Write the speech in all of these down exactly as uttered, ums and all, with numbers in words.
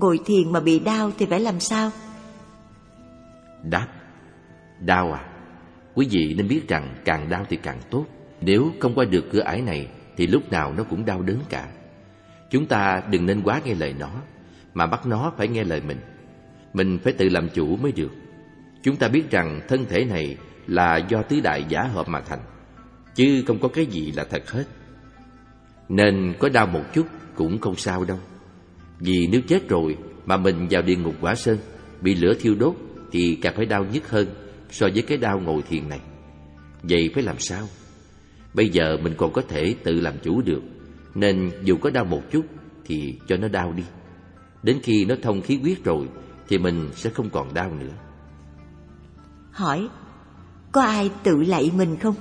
ngồi thiền mà bị đau thì phải làm sao? Đáp: đau à? Quý vị nên biết rằng càng đau thì càng tốt. Nếu không qua được cửa ải này thì lúc nào nó cũng đau đớn cả. Chúng ta đừng nên quá nghe lời nó, mà bắt nó phải nghe lời mình. Mình phải tự làm chủ mới được. Chúng ta biết rằng thân thể này là do tứ đại giả hợp mà thành, chứ không có cái gì là thật hết. Nên có đau một chút cũng không sao đâu. Vì nếu chết rồi mà mình vào địa ngục Quả Sơn, bị lửa thiêu đốt, thì càng phải đau nhức hơn so với cái đau ngồi thiền này. Vậy phải làm sao? Bây giờ mình còn có thể tự làm chủ được, nên dù có đau một chút thì cho nó đau đi. Đến khi nó thông khí huyết rồi thì mình sẽ không còn đau nữa. Hỏi: có ai tự lạy mình không?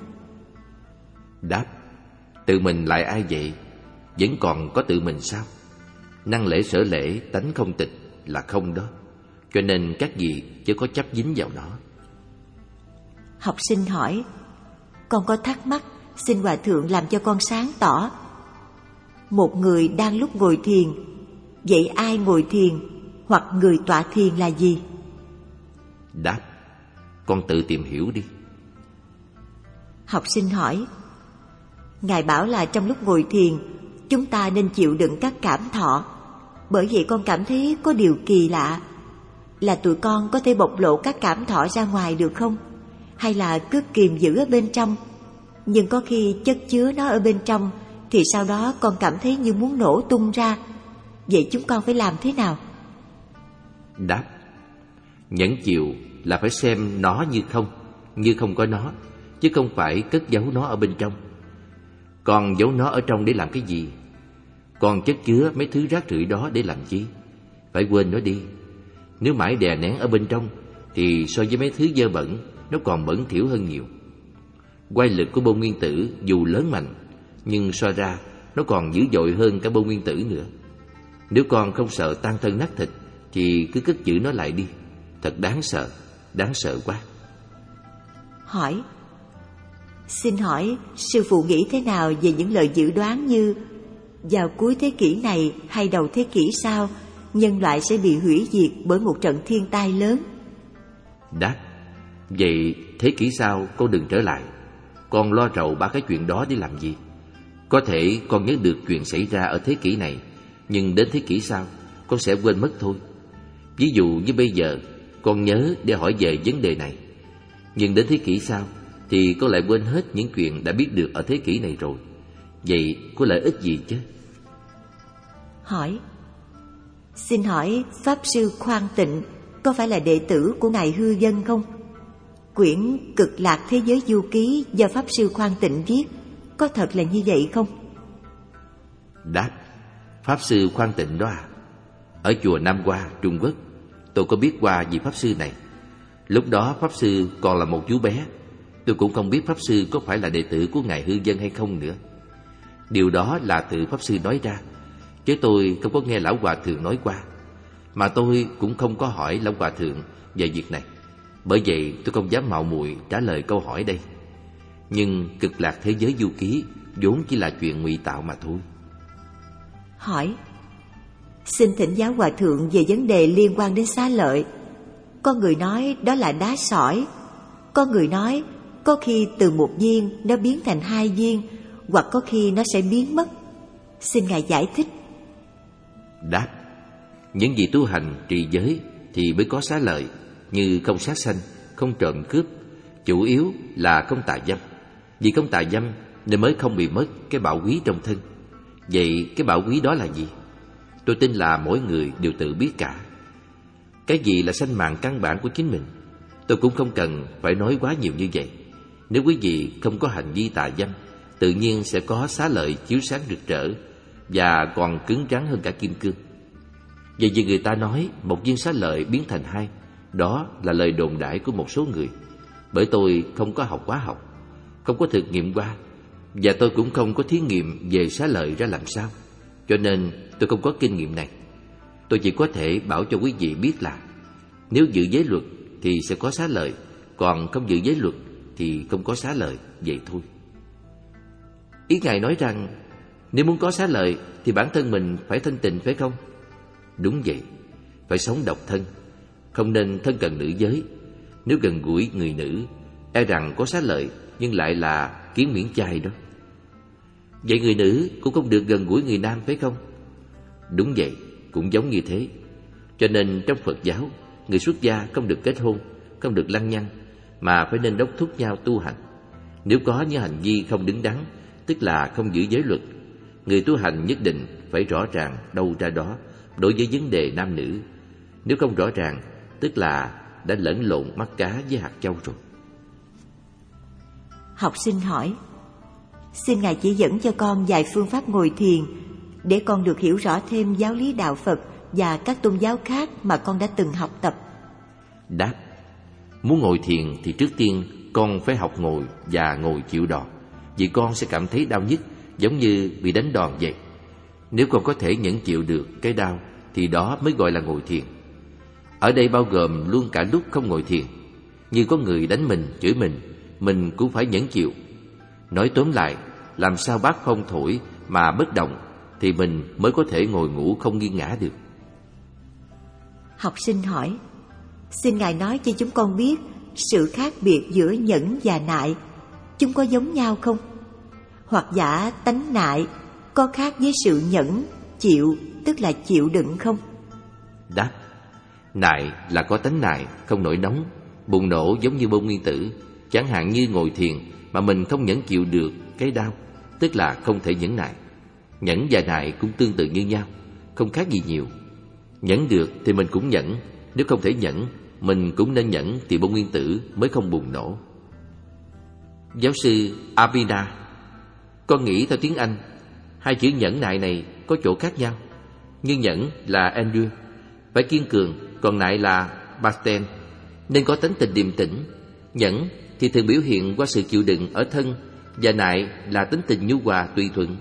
Đáp: tự mình lại ai vậy? Vẫn còn có tự mình sao? Năng lễ sở lễ, tánh không tịch là không đó. Cho nên các vị chứ có chấp dính vào nó. Học sinh hỏi: con có thắc mắc, xin Hòa Thượng làm cho con sáng tỏ. Một người đang lúc ngồi thiền, vậy ai ngồi thiền hoặc người tọa thiền là gì? Đáp: con tự tìm hiểu đi. Học sinh hỏi: Ngài bảo là trong lúc ngồi thiền chúng ta nên chịu đựng các cảm thọ. Bởi vậy con cảm thấy có điều kỳ lạ, là tụi con có thể bộc lộ các cảm thọ ra ngoài được không? Hay là cứ kìm giữ ở bên trong, nhưng có khi chất chứa nó ở bên trong thì sau đó con cảm thấy như muốn nổ tung ra. Vậy chúng con phải làm thế nào? Đáp: nhẫn chịu là phải xem nó như không, như không có nó, chứ không phải cất giấu nó ở bên trong. Còn giấu nó ở trong để làm cái gì? Còn chất chứa mấy thứ rác rưởi đó để làm chi? Phải quên nó đi. Nếu mãi đè nén ở bên trong thì so với mấy thứ dơ bẩn, nó còn bẩn thỉu hơn nhiều. Quay lực của bom nguyên tử dù lớn mạnh, nhưng so ra nó còn dữ dội hơn cả bom nguyên tử nữa. Nếu con không sợ tan thân nát thịt thì cứ cất giữ nó lại đi. Thật đáng sợ, đáng sợ quá. Hỏi: xin hỏi sư phụ nghĩ thế nào về những lời dự đoán như vào cuối thế kỷ này hay đầu thế kỷ sau, nhân loại sẽ bị hủy diệt bởi một trận thiên tai lớn? Đáp: vậy thế kỷ sau con đừng trở lại. Con lo rầu ba cái chuyện đó để làm gì? Có thể con nhớ được chuyện xảy ra ở thế kỷ này, nhưng đến thế kỷ sau con sẽ quên mất thôi. Ví dụ như bây giờ con nhớ để hỏi về vấn đề này, nhưng đến thế kỷ sau thì con lại quên hết những chuyện đã biết được ở thế kỷ này rồi. Vậy có lợi ích gì chứ? Hỏi: xin hỏi Pháp Sư Khoan Tịnh có phải là đệ tử của Ngài Hư Vân không? Quyển Cực Lạc Thế Giới Du Ký do Pháp Sư Khoan Tịnh viết, có thật là như vậy không? Đáp: Pháp Sư Khoan Tịnh đó à? Ở chùa Nam Hoa, Trung Quốc, tôi có biết qua vị Pháp Sư này. Lúc đó Pháp Sư còn là một chú bé. Tôi cũng không biết Pháp Sư có phải là đệ tử của Ngài Hư Vân hay không nữa. Điều đó là tự Pháp Sư nói ra, chứ tôi không có nghe Lão Hòa Thượng nói qua. Mà tôi cũng không có hỏi Lão Hòa Thượng về việc này. Bởi vậy tôi không dám mạo muội trả lời câu hỏi đây. Nhưng Cực Lạc Thế Giới Du Ký vốn chỉ là chuyện ngụy tạo mà thôi. Hỏi: xin thỉnh giáo Hòa Thượng về vấn đề liên quan đến xá lợi. Có người nói đó là đá sỏi, có người nói có khi từ một viên nó biến thành hai viên, hoặc có khi nó sẽ biến mất. Xin Ngài giải thích. Đáp: những gì tu hành trì giới thì mới có xá lợi, như không sát sanh, không trộm cướp, chủ yếu là không tà dâm. Vì không tà dâm nên mới không bị mất cái bảo quý trong thân. Vậy cái bảo quý đó là gì? Tôi tin là mỗi người đều tự biết cả. Cái gì là sanh mạng căn bản của chính mình? Tôi cũng không cần phải nói quá nhiều như vậy. Nếu quý vị không có hành vi tà dâm, tự nhiên sẽ có xá lợi chiếu sáng rực rỡ và còn cứng rắn hơn cả kim cương. Vậy vì người ta nói một viên xá lợi biến thành hai, đó là lời đồn đại của một số người. Bởi tôi không có học hóa học, không có thực nghiệm qua, và tôi cũng không có thí nghiệm về xá lợi ra làm sao, cho nên tôi không có kinh nghiệm này. Tôi chỉ có thể bảo cho quý vị biết là nếu giữ giới luật thì sẽ có xá lợi, còn không giữ giới luật thì không có xá lợi, vậy thôi. Ý Ngài nói rằng nếu muốn có xá lợi thì bản thân mình phải thanh tịnh, phải không? Đúng vậy. phải sống độc thân, không nên thân cận nữ giới. Nếu gần gũi người nữ, e rằng có xá lợi nhưng lại là kiến miễn chay đó. Vậy người nữ cũng không được gần gũi người nam phải không? Đúng vậy, cũng giống như thế. Cho nên trong Phật giáo, người xuất gia không được kết hôn, không được lăng nhăng, mà phải nên đốc thúc nhau tu hành. Nếu có những hành vi không đứng đắn, tức là không giữ giới luật, người tu hành nhất định phải rõ ràng đâu ra đó đối với vấn đề nam nữ. Nếu không rõ ràng, tức là đã lẫn lộn mắt cá với hạt châu rồi. Học sinh hỏi: xin Ngài chỉ dẫn cho con vài phương pháp ngồi thiền để con được hiểu rõ thêm giáo lý đạo Phật và các tôn giáo khác mà con đã từng học tập. Đáp: muốn ngồi thiền thì trước tiên con phải học ngồi và ngồi chịu đòn, vì con sẽ cảm thấy đau nhức giống như bị đánh đòn vậy. Nếu con có thể nhẫn chịu được cái đau thì đó mới gọi là ngồi thiền. Ở đây bao gồm luôn cả lúc không ngồi thiền. Như có người đánh mình, chửi mình, mình cũng phải nhẫn chịu. Nói tóm lại, làm sao bát phong thổi mà bất động thì mình mới có thể ngồi ngủ không nghiêng ngã được. Học sinh hỏi: xin Ngài nói cho chúng con biết sự khác biệt giữa nhẫn và nại, chúng có giống nhau không? Hoặc giả tánh nại có khác với sự nhẫn, chịu, tức là chịu đựng không? Đáp: nại là có tánh nại, không nổi nóng, bùng nổ giống như bom nguyên tử. Chẳng hạn như ngồi thiền mà mình không nhẫn chịu được cái đau, tức là không thể nhẫn nại. Nhẫn và nại cũng tương tự như nhau, không khác gì nhiều. Nhẫn được thì mình cũng nhẫn, nếu không thể nhẫn, mình cũng nên nhẫn thì bom nguyên tử mới không bùng nổ. Giáo sư Abhina: con nghĩ theo tiếng Anh, hai chữ nhẫn nại này có chỗ khác nhau. Như nhẫn là endure, phải kiên cường, còn nại là basten, nên có tính tình điềm tĩnh. Nhẫn thì thường biểu hiện qua sự chịu đựng ở thân, và nại là tính tình nhu hòa tùy thuận.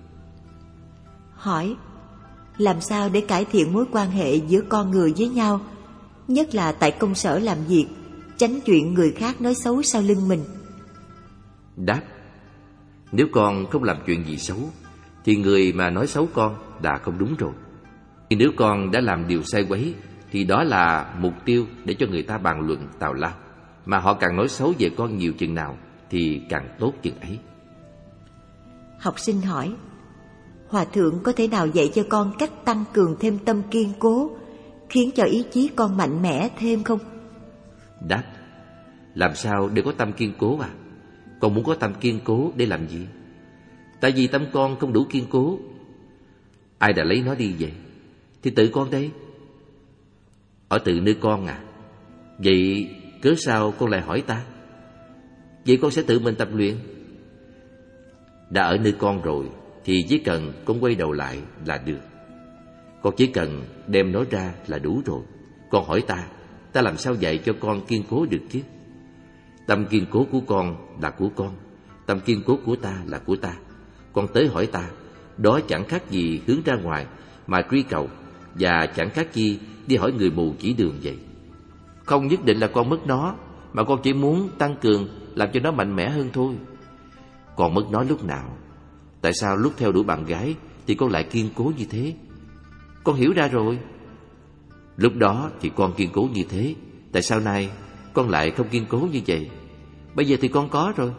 Hỏi: làm sao để cải thiện mối quan hệ giữa con người với nhau, nhất là tại công sở làm việc, tránh chuyện người khác nói xấu sau lưng mình? Đáp: nếu con không làm chuyện gì xấu thì người mà nói xấu con đã không đúng rồi. Nếu con đã làm điều sai quấy thì đó là mục tiêu để cho người ta bàn luận tào lao, mà họ càng nói xấu về con nhiều chừng nào thì càng tốt chừng ấy. Học sinh hỏi: Hòa thượng có thể nào dạy cho con cách tăng cường thêm tâm kiên cố, khiến cho ý chí con mạnh mẽ thêm không? Đáp: làm sao để có tâm kiên cố à? Con muốn có tâm kiên cố để làm gì? Tại vì tâm con không đủ kiên cố. Ai đã lấy nó đi vậy? Thì tự con đây. Ở tự nơi con à? Vậy cớ sao con lại hỏi ta? Vậy con sẽ tự mình tập luyện. Đã ở nơi con rồi thì chỉ cần con quay đầu lại là được. Con chỉ cần đem nó ra là đủ rồi. Con hỏi ta, ta làm sao dạy cho con kiên cố được chứ? Tâm kiên cố của con là của con, tâm kiên cố của ta là của ta. Con tới hỏi ta, đó chẳng khác gì hướng ra ngoài mà truy cầu, và chẳng khác gì đi hỏi người mù chỉ đường vậy. Không nhất định là con mất nó, mà con chỉ muốn tăng cường, làm cho nó mạnh mẽ hơn thôi. Con mất nó lúc nào? Tại sao lúc theo đuổi bạn gái thì con lại kiên cố như thế? Con hiểu ra rồi. Lúc đó thì con kiên cố như thế, tại sao nay con lại không kiên cố như vậy? Bây giờ thì con có rồi.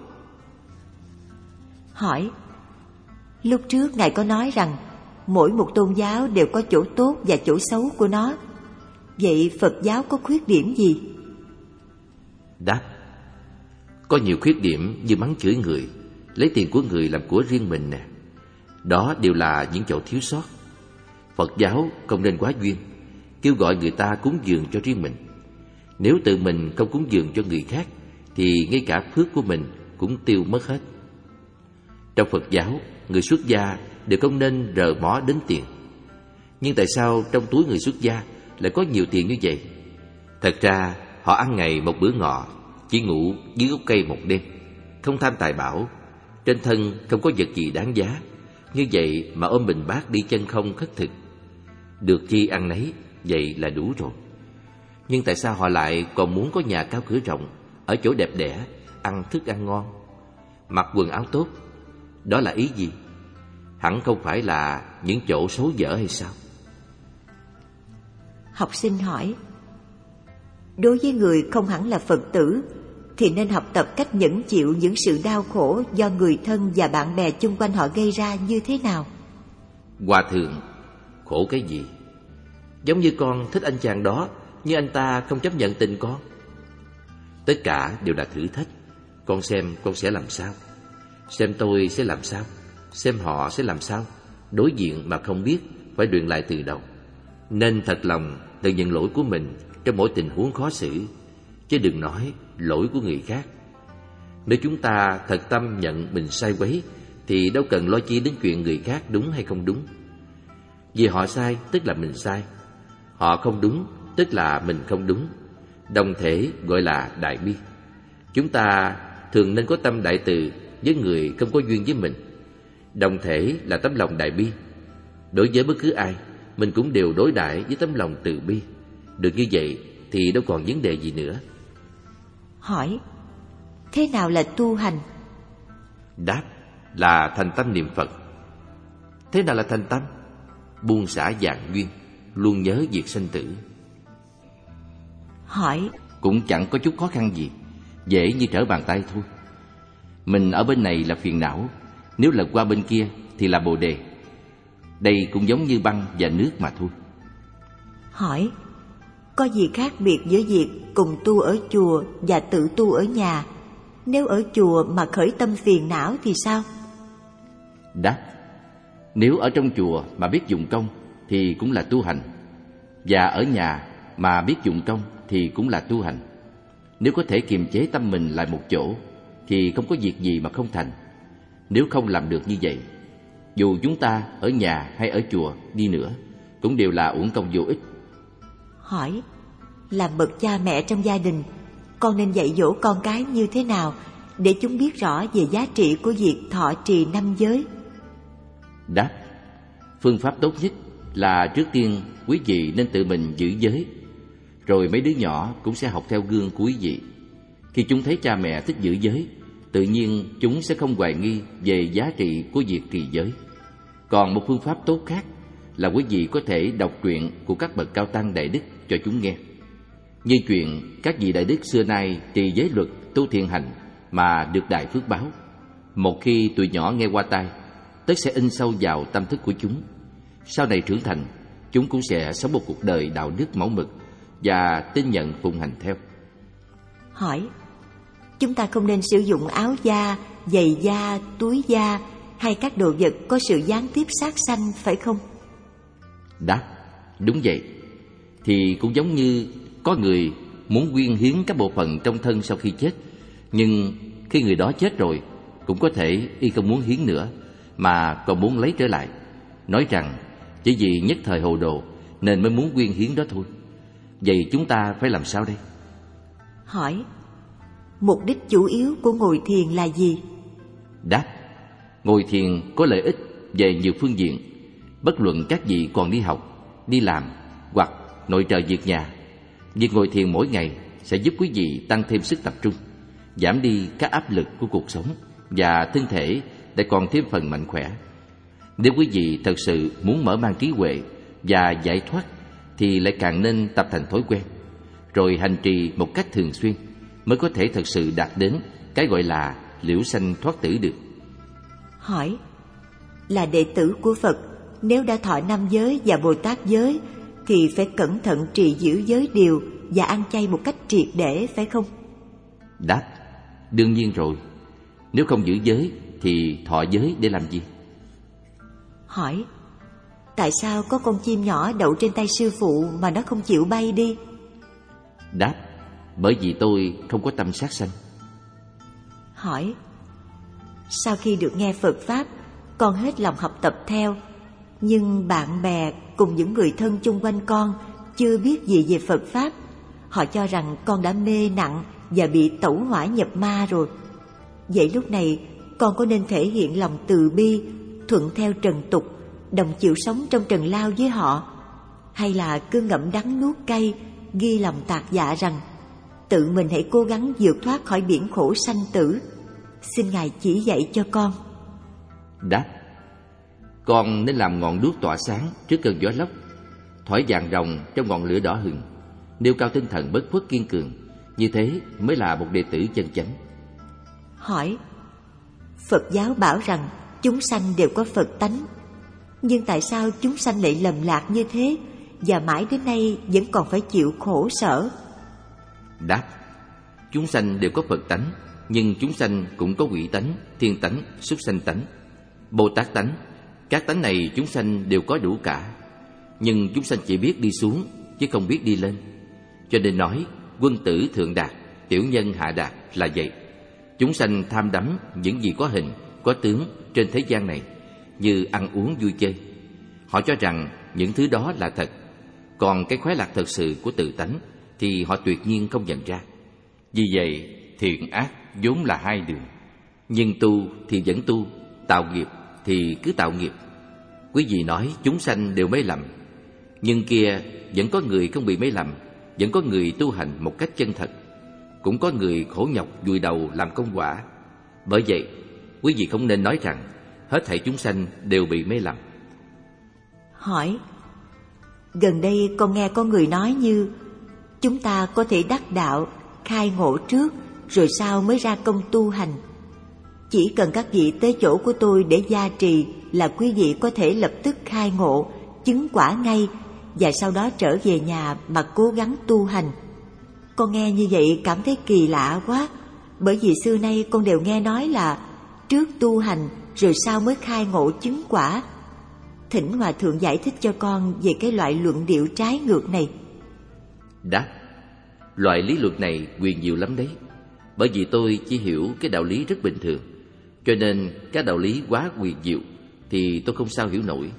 Hỏi: lúc trước Ngài có nói rằng mỗi một tôn giáo đều có chỗ tốt và chỗ xấu của nó. Vậy Phật giáo có khuyết điểm gì? Đáp: có nhiều khuyết điểm như mắng chửi người, lấy tiền của người làm của riêng mình nè. Đó đều là những chỗ thiếu sót. Phật giáo không nên quá duyên, kêu gọi người ta cúng dường cho riêng mình. Nếu tự mình không cúng dường cho người khác thì ngay cả phước của mình cũng tiêu mất hết. Trong Phật giáo, người xuất gia đều không nên rờ mó đến tiền. Nhưng tại sao trong túi người xuất gia lại có nhiều tiền như vậy? Thật ra họ ăn ngày một bữa ngọ, chỉ ngủ dưới gốc cây một đêm, không tham tài bảo, trên thân không có vật gì đáng giá. Như vậy mà ôm bình bát đi chân không khất thực, được chi ăn nấy, vậy là đủ rồi. Nhưng tại sao họ lại còn muốn có nhà cao cửa rộng, ở chỗ đẹp đẽ, ăn thức ăn ngon, mặc quần áo tốt? Đó là ý gì? Hẳn không phải là những chỗ xấu dở hay sao? Học sinh hỏi: đối với người không hẳn là Phật tử thì nên học tập cách nhẫn chịu những sự đau khổ do người thân và bạn bè chung quanh họ gây ra như thế nào? Hòa thượng: khổ cái gì? Giống như con thích anh chàng đó, nhưng anh ta không chấp nhận tình con. Tất cả đều là thử thách. Con xem con sẽ làm sao? Xem tôi sẽ làm sao? Xem họ sẽ làm sao? Đối diện mà không biết, phải luyện lại từ đầu. Nên thật lòng tự nhận lỗi của mình trong mỗi tình huống khó xử, chứ đừng nói lỗi của người khác. Nếu chúng ta thật tâm nhận mình sai quấy thì đâu cần lo chi đến chuyện người khác đúng hay không đúng. Vì họ sai tức là mình sai, họ không đúng tức là mình không đúng. Đồng thể gọi là đại bi. Chúng ta thường nên có tâm đại từ với người không có duyên với mình. Đồng thể là tấm lòng đại bi. Đối với bất cứ ai, mình cũng đều đối đãi với tấm lòng từ bi. Được như vậy thì đâu còn vấn đề gì nữa. Hỏi: thế nào là tu hành? Đáp: là thành tâm niệm Phật. Thế nào là thành tâm? Buông xả vạn duyên, luôn nhớ việc sanh tử. Hỏi: cũng chẳng có chút khó khăn gì, dễ như trở bàn tay thôi. Mình ở bên này là phiền não, nếu lật qua bên kia thì là bồ đề. Đây cũng giống như băng và nước mà thôi. Hỏi: có gì khác biệt giữa việc cùng tu ở chùa và tự tu ở nhà? Nếu ở chùa mà khởi tâm phiền não thì sao? Đáp: nếu ở trong chùa mà biết dụng công thì cũng là tu hành, và ở nhà mà biết dụng công thì cũng là tu hành. Nếu có thể kiềm chế tâm mình lại một chỗ thì không có việc gì mà không thành. Nếu không làm được như vậy, dù chúng ta ở nhà hay ở chùa đi nữa cũng đều là uổng công vô ích. Hỏi: làm bậc cha mẹ trong gia đình, con nên dạy dỗ con cái như thế nào để chúng biết rõ về giá trị của việc thọ trì năm giới? Đáp: phương pháp tốt nhất là trước tiên quý vị nên tự mình giữ giới, rồi mấy đứa nhỏ cũng sẽ học theo gương của quý vị. Khi chúng thấy cha mẹ thích giữ giới, tự nhiên chúng sẽ không hoài nghi về giá trị của việc trì giới. Còn một phương pháp tốt khác là quý vị có thể đọc truyện của các bậc cao tăng đại đức cho chúng nghe. Như chuyện các vị đại đức xưa nay trì giới luật, tu thiện hành mà được đại phước báo. Một khi tụi nhỏ nghe qua tai, tất sẽ in sâu vào tâm thức của chúng. Sau này trưởng thành, chúng cũng sẽ sống một cuộc đời đạo đức mẫu mực và tin nhận phụng hành theo. Hỏi: chúng ta không nên sử dụng áo da, giày da, túi da hay các đồ vật có sự gián tiếp sát sanh, phải không? Đáp: đúng vậy. Thì cũng giống như có người muốn quyên hiến các bộ phận trong thân sau khi chết, nhưng khi người đó chết rồi, cũng có thể y không muốn hiến nữa mà còn muốn lấy trở lại, nói rằng chỉ vì nhất thời hồ đồ nên mới muốn quyên hiến đó thôi. Vậy chúng ta phải làm sao đây? Hỏi: mục đích chủ yếu của ngồi thiền là gì? Đáp: ngồi thiền có lợi ích về nhiều phương diện. Bất luận các vị còn đi học, đi làm hoặc nội trợ việc nhà, việc ngồi thiền mỗi ngày sẽ giúp quý vị tăng thêm sức tập trung, giảm đi các áp lực của cuộc sống, và thân thể lại còn thêm phần mạnh khỏe. Nếu quý vị thật sự muốn mở mang trí huệ và giải thoát thì lại càng nên tập thành thói quen, rồi hành trì một cách thường xuyên mới có thể thật sự đạt đến cái gọi là liễu sanh thoát tử được. Hỏi: là đệ tử của Phật, nếu đã thọ năm giới và Bồ Tát giới thì phải cẩn thận trì giữ giới điều và ăn chay một cách triệt để, phải không? Đáp: đương nhiên rồi. Nếu không giữ giới thì thọ giới để làm gì? Hỏi: tại sao có con chim nhỏ đậu trên tay sư phụ mà nó không chịu bay đi? Đáp: bởi vì tôi không có tâm sát sanh. Hỏi: sau khi được nghe Phật Pháp, con hết lòng học tập theo, nhưng bạn bè cùng những người thân chung quanh con chưa biết gì về Phật Pháp. Họ cho rằng con đã mê nặng và bị tẩu hỏa nhập ma rồi. Vậy lúc này con có nên thể hiện lòng từ bi, thuận theo trần tục, đồng chịu sống trong trần lao với họ, hay là cứ ngậm đắng nuốt cay, ghi lòng tạc dạ rằng tự mình hãy cố gắng vượt thoát khỏi biển khổ sanh tử? Xin Ngài chỉ dạy cho con. Đáp: con nên làm ngọn đuốc tỏa sáng trước cơn gió lốc, thỏi vàng ròng trong ngọn lửa đỏ hừng, nêu cao tinh thần bất khuất kiên cường. Như thế mới là một đệ tử chân chánh. Hỏi: Phật giáo bảo rằng chúng sanh đều có Phật tánh, nhưng tại sao chúng sanh lại lầm lạc như thế và mãi đến nay vẫn còn phải chịu khổ sở? Đáp: Chúng sanh đều có Phật tánh, nhưng chúng sanh cũng có quỷ tánh, thiên tánh, súc sanh tánh, Bồ Tát tánh. Các tánh này chúng sanh đều có đủ cả, nhưng chúng sanh chỉ biết đi xuống chứ không biết đi lên. Cho nên nói quân tử thượng đạt, tiểu nhân hạ đạt là vậy. Chúng sanh tham đắm những gì có hình, có tướng trên thế gian này, như ăn uống vui chơi. Họ cho rằng những thứ đó là thật, còn cái khoái lạc thật sự của tự tánh thì họ tuyệt nhiên không nhận ra. Vì vậy thiện ác vốn là hai đường, nhưng tu thì vẫn tu, tạo nghiệp thì cứ tạo nghiệp. Quý vị nói chúng sanh đều mê lầm, nhưng kia vẫn có người không bị mê lầm, vẫn có người tu hành một cách chân thật, cũng có người khổ nhọc vùi đầu làm công quả. Bởi vậy quý vị không nên nói rằng hết thảy chúng sanh đều bị mê lầm. Hỏi: Gần đây con nghe có người nói như chúng ta có thể đắc đạo, khai ngộ trước rồi sau mới ra công tu hành. Chỉ cần các vị tới chỗ của tôi để gia trì là quý vị có thể lập tức khai ngộ, chứng quả ngay, và sau đó trở về nhà mà cố gắng tu hành. Con nghe như vậy cảm thấy kỳ lạ quá, bởi vì xưa nay con đều nghe nói là trước tu hành rồi sau mới khai ngộ chứng quả. Thỉnh Hòa Thượng giải thích cho con về cái loại luận điệu trái ngược này. Đáp: Loại lý luận này huyền diệu lắm đấy. Bởi vì tôi chỉ hiểu cái đạo lý rất bình thường, cho nên cái đạo lý quá huyền diệu thì tôi không sao hiểu nổi.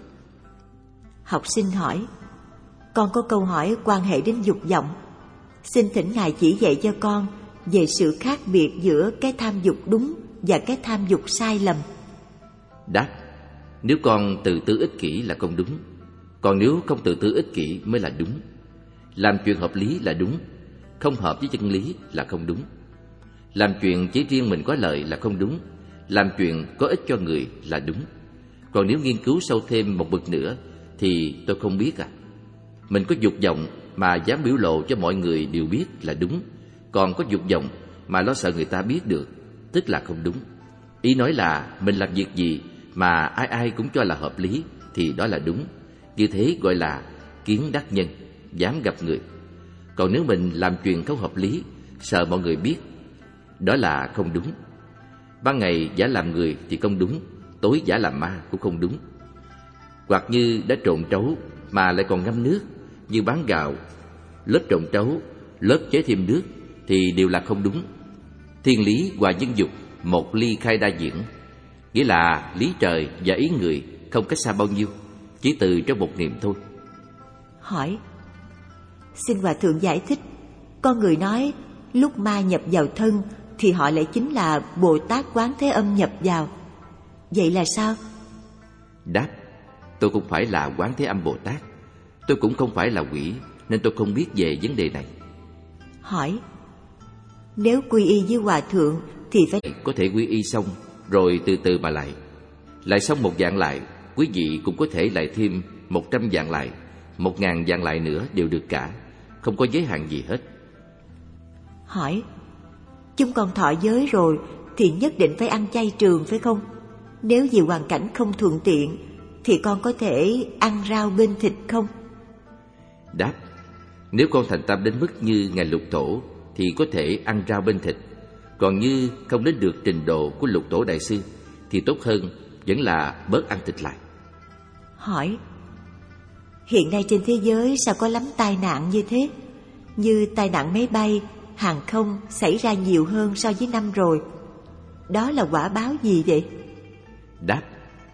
Học sinh hỏi: Con có câu hỏi quan hệ đến dục vọng, xin thỉnh Ngài chỉ dạy cho con về sự khác biệt giữa cái tham dục đúng và cái tham dục sai lầm. Đáp: Nếu con tự tư ích kỷ là không đúng, còn nếu không tự tư ích kỷ mới là đúng. Làm chuyện hợp lý là đúng, không hợp với chân lý là không đúng. Làm chuyện chỉ riêng mình có lợi là không đúng, làm chuyện có ích cho người là đúng. Còn nếu nghiên cứu sâu thêm một bậc nữa thì tôi không biết à. Mình có dục vọng mà dám biểu lộ cho mọi người đều biết là đúng, còn có dục vọng mà lo sợ người ta biết được, tức là không đúng. Ý nói là mình làm việc gì mà ai ai cũng cho là hợp lý thì đó là đúng. Như thế gọi là kiến đắc nhân, dám gặp người. Còn nếu mình làm chuyện không hợp lý, sợ mọi người biết, đó là không đúng. Ban ngày giả làm người thì không đúng, tối giả làm ma cũng không đúng. Hoặc như đã trộn trấu mà lại còn ngâm nước, như bán gạo, lớp trộn trấu, lớp chế thêm nước thì đều là không đúng. Thiên lý và nhân dục một ly khai đa diễn, nghĩa là lý trời và ý người không cách xa bao nhiêu, chỉ từ trong một niệm thôi. Hỏi: Xin Hòa Thượng giải thích, con người nói lúc ma nhập vào thân thì họ lại chính là Bồ Tát Quán Thế Âm nhập vào. Vậy là sao? Đáp: Tôi không phải là Quán Thế Âm Bồ Tát, tôi cũng không phải là quỷ, nên tôi không biết về vấn đề này. Hỏi: Nếu quy y với Hòa Thượng thì phải... Có thể quy y xong rồi từ từ mà lại. Lại xong một dạng lại, quý vị cũng có thể lại thêm một trăm dạng lại, một ngàn dạng lại nữa đều được cả, không có giới hạn gì hết. Hỏi: Chúng con thọ giới rồi thì nhất định phải ăn chay trường phải không? Nếu vì hoàn cảnh không thuận tiện thì con có thể ăn rau bên thịt không? Đáp: Nếu con thành tâm đến mức như Ngài Lục Tổ thì có thể ăn rau bên thịt. Còn như không đến được trình độ của Lục Tổ Đại Sư thì tốt hơn vẫn là bớt ăn thịt lại. Hỏi: Hiện nay trên thế giới sao có lắm tai nạn như thế? Như tai nạn máy bay, hàng không xảy ra nhiều hơn so với năm rồi. Đó là quả báo gì vậy? Đáp: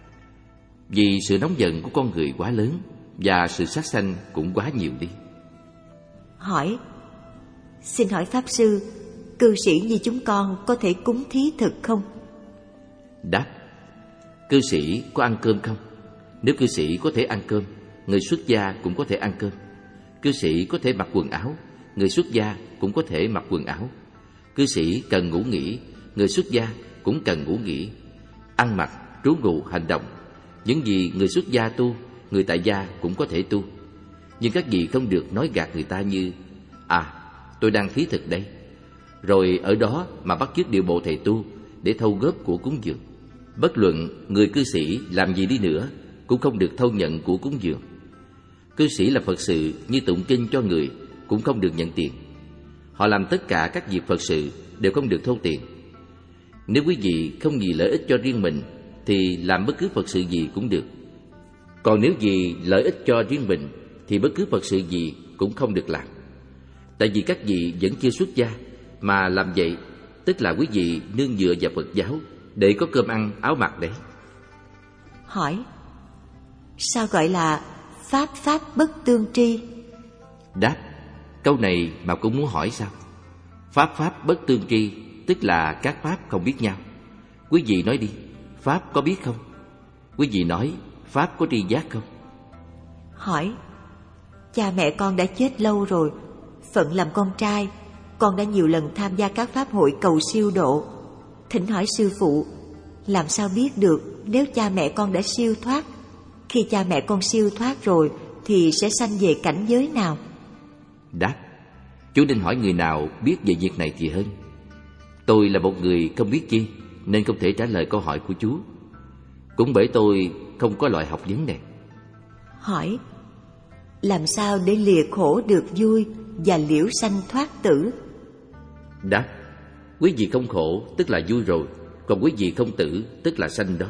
Vì sự nóng giận của con người quá lớn và sự sát sanh cũng quá nhiều đi. Hỏi: Xin hỏi Pháp Sư, cư sĩ như chúng con có thể cúng thí thực không? Đáp: Cư sĩ có ăn cơm không? Nếu cư sĩ có thể ăn cơm, người xuất gia cũng có thể ăn cơm. Cư sĩ có thể mặc quần áo, người xuất gia cũng có thể mặc quần áo. Cư sĩ cần ngủ nghỉ, người xuất gia cũng cần ngủ nghỉ. Ăn mặc, trú ngụ, hành động, những gì người xuất gia tu, người tại gia cũng có thể tu. Nhưng các vị không được nói gạt người ta như: à, tôi đang thí thực đây, rồi ở đó mà bắt chước điệu bộ thầy tu để thâu góp của cúng dường. Bất luận người cư sĩ làm gì đi nữa cũng không được thâu nhận của cúng dường. Cư sĩ làm Phật sự như tụng kinh cho người cũng không được nhận tiền. Họ làm tất cả các việc Phật sự đều không được thâu tiền. Nếu quý vị không vì lợi ích cho riêng mình thì làm bất cứ Phật sự gì cũng được. Còn nếu vì lợi ích cho riêng mình thì bất cứ Phật sự gì cũng không được làm. Tại vì các vị vẫn chưa xuất gia, mà làm vậy tức là quý vị nương dựa vào Phật giáo để có cơm ăn áo mặc đấy. Hỏi: sao gọi là pháp pháp bất tương tri? Đáp: câu này mà cũng muốn hỏi sao? Pháp pháp bất tương tri tức là các pháp không biết nhau. Quý vị nói đi, pháp có biết không? Quý vị nói pháp có tri giác không? Hỏi: cha mẹ con đã chết lâu rồi, phận làm con trai, con đã nhiều lần tham gia các pháp hội cầu siêu độ. Thỉnh hỏi sư phụ, làm sao biết được nếu cha mẹ con đã siêu thoát? Khi cha mẹ con siêu thoát rồi thì sẽ sanh về cảnh giới nào? Đáp: chú nên hỏi người nào biết về việc này thì hơn. Tôi là một người không biết chi nên không thể trả lời câu hỏi của chú. Cũng bởi tôi không có loại học vấn này. Hỏi: làm sao để lìa khổ được vui và liễu sanh thoát tử? Đáp: quý vị không khổ tức là vui rồi, còn quý vị không tử tức là sanh đó.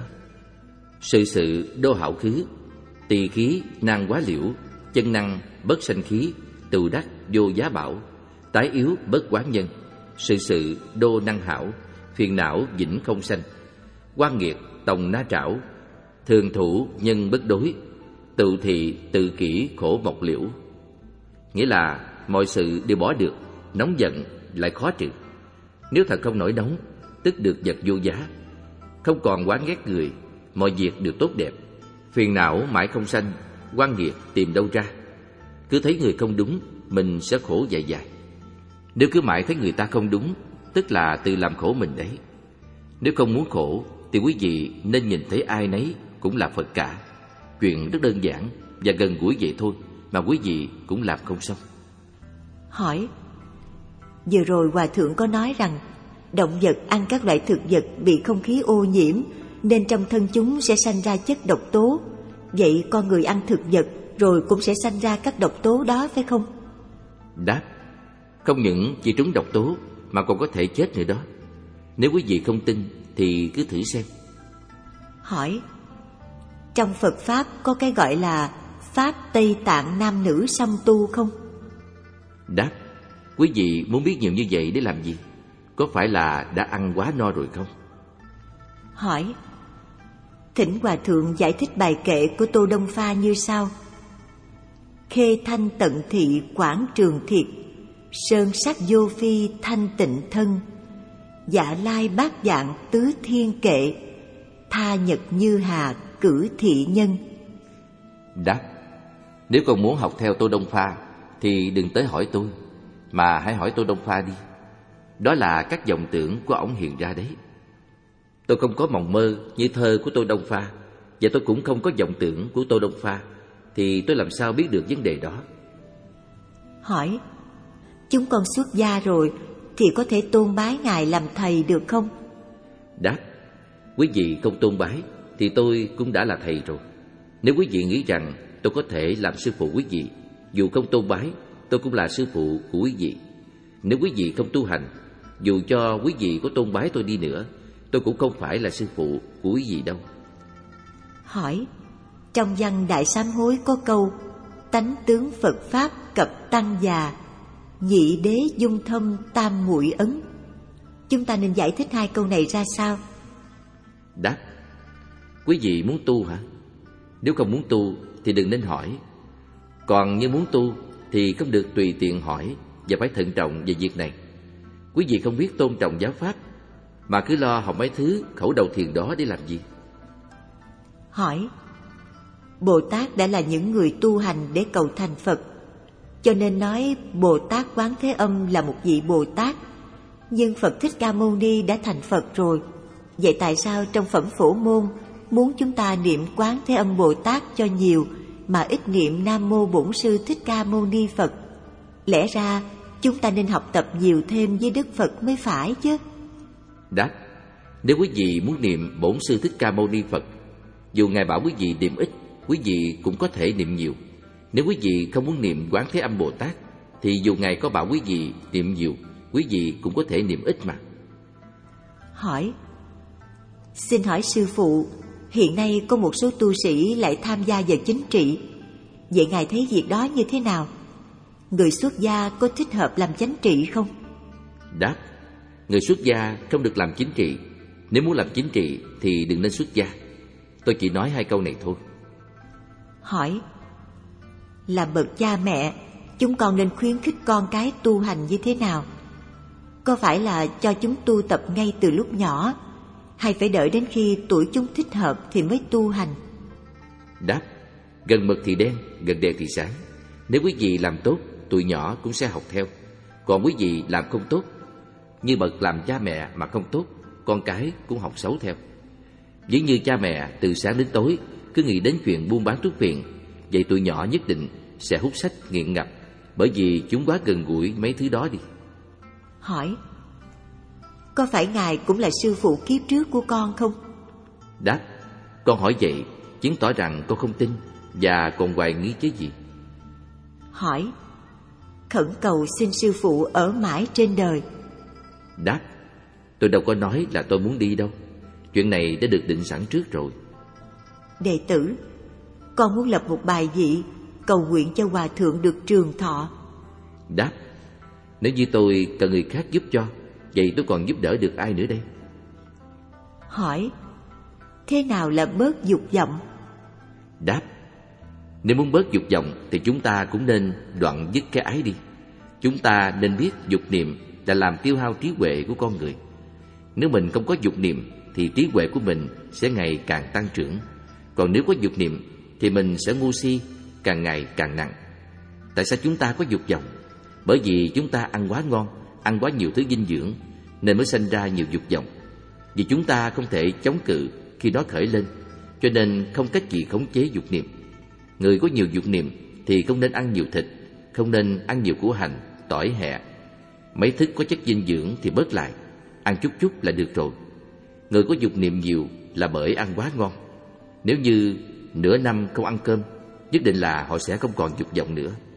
Sự sự đô hảo khứ, tỳ khí nan quá liễu, chân năng bất sanh khí, từ đắc vô giá bảo, tái yếu bất quán nhân. Sự sự đô năng hảo, phiền não vĩnh không sanh, quan nghiệt tòng na trảo, thường thủ nhân bất đối, tự thị tự kỷ khổ mộc liễu. Nghĩa là mọi sự đều bỏ được, nóng giận lại khó trừ. Nếu thật không nổi nóng, tức được vật vô giá, không còn oán ghét người, mọi việc đều tốt đẹp. Phiền não mãi không sanh, quan nghiệt tìm đâu ra. Cứ thấy người không đúng, mình sẽ khổ dài dài. Nếu cứ mãi thấy người ta không đúng, tức là tự làm khổ mình đấy. Nếu không muốn khổ thì quý vị nên nhìn thấy ai nấy cũng là Phật cả. Chuyện rất đơn giản và gần gũi vậy thôi mà quý vị cũng làm không xong. Hỏi: vừa rồi Hòa Thượng có nói rằng động vật ăn các loại thực vật bị không khí ô nhiễm nên trong thân chúng sẽ sanh ra chất độc tố. Vậy con người ăn thực vật rồi cũng sẽ sanh ra các độc tố đó phải không? Đáp: không những chỉ trúng độc tố mà còn có thể chết nữa đó. Nếu quý vị không tin thì cứ thử xem. Hỏi: trong Phật Pháp có cái gọi là Pháp Tây Tạng nam nữ song tu không? Đáp: quý vị muốn biết nhiều như vậy để làm gì? Có phải là đã ăn quá no rồi không? Hỏi: thỉnh Hòa Thượng giải thích bài kệ của Tô Đông Pha như sau: khê thanh tận thị quảng trường thiệt, sơn sắc vô phi thanh tịnh thân, dạ lai bát dạng tứ thiên kệ, tha nhật như hà cử thị nhân. Đáp: nếu còn muốn học theo Tô Đông Pha thì đừng tới hỏi tôi, mà hãy hỏi Tô Đông Pha đi. Đó là các vọng tưởng của ổng hiện ra đấy. Tôi không có mộng mơ như thơ của Tô Đông Pha, và tôi cũng không có vọng tưởng của Tô Đông Pha, thì tôi làm sao biết được vấn đề đó? Hỏi: chúng con xuất gia rồi thì có thể tôn bái Ngài làm thầy được không? Đáp: quý vị không tôn bái thì tôi cũng đã là thầy rồi. Nếu quý vị nghĩ rằng tôi có thể làm sư phụ quý vị, dù không tôn bái, tôi cũng là sư phụ của quý vị. Nếu quý vị không tu hành, dù cho quý vị có tôn bái tôi đi nữa, tôi cũng không phải là sư phụ của quý vị đâu. Hỏi: trong văn Đại Sám Hối có câu tánh tướng Phật Pháp cập tăng già, nhị đế dung thâm tam muội ấn. Chúng ta nên giải thích hai câu này ra sao? Đáp: quý vị muốn tu hả? Nếu không muốn tu thì đừng nên hỏi. Còn như muốn tu thì không được tùy tiện hỏi và phải thận trọng về việc này. Quý vị không biết tôn trọng giáo pháp mà cứ lo học mấy thứ khẩu đầu thiền đó để làm gì? Hỏi: Bồ Tát đã là những người tu hành để cầu thành Phật, cho nên nói Bồ Tát Quán Thế Âm là một vị Bồ Tát. Nhưng Phật Thích Ca Mâu Ni đã thành Phật rồi. Vậy tại sao trong phẩm Phổ Môn muốn chúng ta niệm Quán Thế Âm Bồ Tát cho nhiều mà ít niệm Nam Mô Bổn Sư Thích Ca Mâu Ni Phật. Lẽ ra chúng ta nên học tập nhiều thêm với Đức Phật mới phải chứ. Đáp: nếu quý vị muốn niệm Bổn Sư Thích Ca Mâu Ni Phật, dù Ngài bảo quý vị niệm ít, quý vị cũng có thể niệm nhiều. Nếu quý vị không muốn niệm Quán Thế Âm Bồ Tát, thì dù Ngài có bảo quý vị niệm nhiều, quý vị cũng có thể niệm ít mà. Hỏi: xin hỏi sư phụ, hiện nay có một số tu sĩ lại tham gia vào chính trị. Vậy Ngài thấy việc đó như thế nào? Người xuất gia có thích hợp làm chánh trị không? Đáp: người xuất gia không được làm chính trị. Nếu muốn làm chính trị thì đừng nên xuất gia. Tôi chỉ nói hai câu này thôi. Hỏi: làm bậc cha mẹ, chúng con nên khuyến khích con cái tu hành như thế nào? Có phải là cho chúng tu tập ngay từ lúc nhỏ, hay phải đợi đến khi tuổi chúng thích hợp thì mới tu hành? Đáp: gần mực thì đen, gần đèn thì sáng. Nếu quý vị làm tốt, tụi nhỏ cũng sẽ học theo. Còn quý vị làm không tốt, như bậc làm cha mẹ mà không tốt, con cái cũng học xấu theo. Giống như cha mẹ từ sáng đến tối cứ nghĩ đến chuyện buôn bán thuốc phiện, vậy tụi nhỏ nhất định sẽ hút sách nghiện ngập, bởi vì chúng quá gần gũi mấy thứ đó đi. Hỏi: có phải Ngài cũng là sư phụ kiếp trước của con không? Đáp: con hỏi vậy chứng tỏ rằng con không tin và còn hoài nghi chứ gì. Hỏi: khẩn cầu xin sư phụ ở mãi trên đời. Đáp: tôi đâu có nói là tôi muốn đi đâu. Chuyện này đã được định sẵn trước rồi. Đệ tử, con muốn lập một bài vị cầu nguyện cho hòa thượng được trường thọ. Đáp: nếu như tôi cần người khác giúp cho, vậy tôi còn giúp đỡ được ai nữa đây? Hỏi: thế nào là bớt dục vọng? Đáp: nếu muốn bớt dục vọng thì chúng ta cũng nên đoạn dứt cái ái đi. Chúng ta nên biết dục niệm là làm tiêu hao trí huệ của con người. Nếu mình không có dục niệm thì trí huệ của mình sẽ ngày càng tăng trưởng. Còn nếu có dục niệm thì mình sẽ ngu si, càng ngày càng nặng. Tại sao chúng ta có dục vọng? Bởi vì chúng ta ăn quá ngon, ăn quá nhiều thứ dinh dưỡng, nên mới sinh ra nhiều dục vọng. Vì chúng ta không thể chống cự khi nó khởi lên, cho nên không cách gì khống chế dục niệm. Người có nhiều dục niệm thì không nên ăn nhiều thịt, không nên ăn nhiều củ hành, tỏi, hẹ. Mấy thức có chất dinh dưỡng thì bớt lại, ăn chút chút là được rồi. Người có dục niệm nhiều là bởi ăn quá ngon. Nếu như nửa năm không ăn cơm, nhất định là họ sẽ không còn dục vọng nữa.